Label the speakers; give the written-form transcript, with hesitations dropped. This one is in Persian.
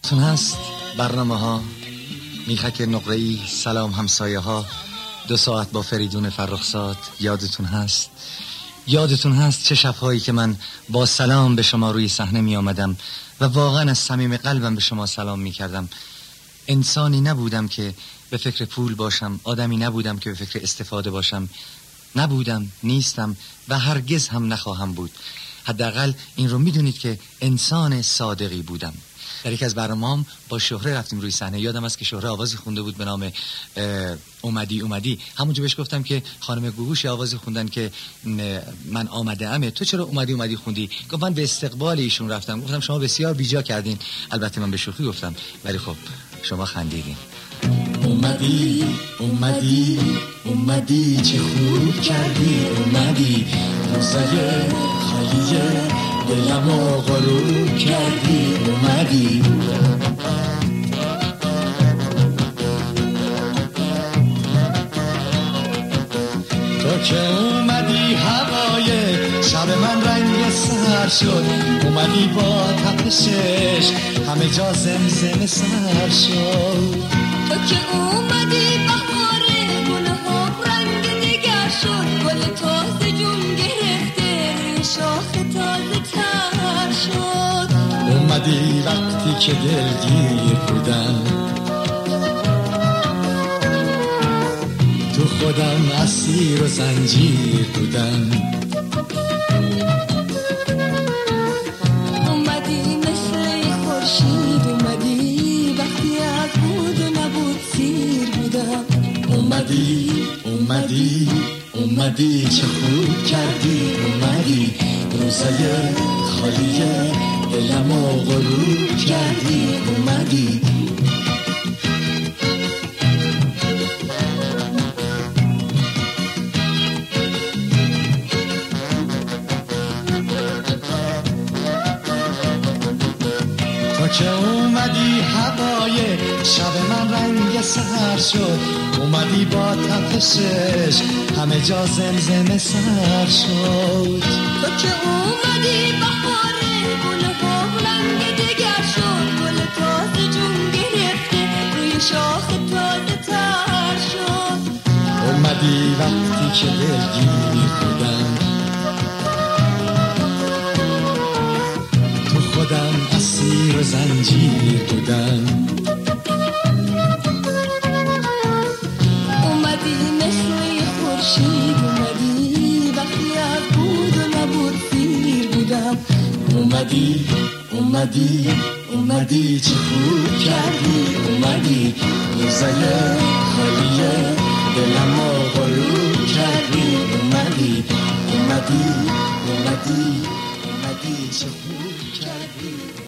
Speaker 1: تون هست برنامه ها میخک نقره‌ای، سلام همسایه ها، 2 ساعت با فریدون فرخزاد. یادتون هست چه شبهایی که من با سلام به شما روی صحنه می آمدم و واقعا از صمیم قلبم به شما سلام می کردم. انسانی نبودم که به فکر پول باشم، آدمی نبودم که به فکر استفاده باشم، نبودم، نیستم و هرگز هم نخواهم بود. حداقل این رو میدونید که انسان صادقی بودم. در یک از برنامه‌ام با شهره رفتیم روی صحنه. یادم است که شهره آوازی خونده بود به نام اومدی. همونجا بهش گفتم که خانم گوگوش آوازی خوندن که من آمده امه، تو چرا اومدی خوندی؟ گفت من به استقبال ایشون رفتم. گفتم شما بسیار بیجا کردین. البته من به شوخی گفتم، ولی خب شما خندیدین. اومدی چه خوب کردی، اومدی روزای خالیه دلمو غروب کردی، اومدی تو که اومدی هوای شب من رنگ سر شد، اومدی با تپشش همه جا زمزمه سر شد.
Speaker 2: تو که اومدی بهاره گلها رنگ دیگر شد، گل تازه جون گرفته روی شاخ تازه تر شد.
Speaker 1: اومدی وقتی که دلگیر بودم، تو خودم اسیر و زنجیر بودم.
Speaker 2: اومدی مثل خورشید، اومدی وقتی از بود و نبود سیر بودم.
Speaker 1: اومدی چه خوب کردی، اومدی روزای خالیه دلمو غروب کردی، اومدی تو که اومدی هوای شب من رنگ سحر شد، اومدی با تپشش همه جا زمزمه سر شد.
Speaker 2: تو که اومدی بهاره گلها رنگ دیگر شد، گل تازه جون گرفته روی شاخ تازه تر شد.
Speaker 1: اومدی وقتی که دلگیر بودم، تو خودم اسیر و زنجیر بودم.
Speaker 2: اومدی مثل خورشید، اومدی وقتی از بود و نبود سیر بودم.
Speaker 1: اومدی چه خوب کردی، اومدی روزای خالیه دلمو غروب کردی، اومدی چه خوب کردی.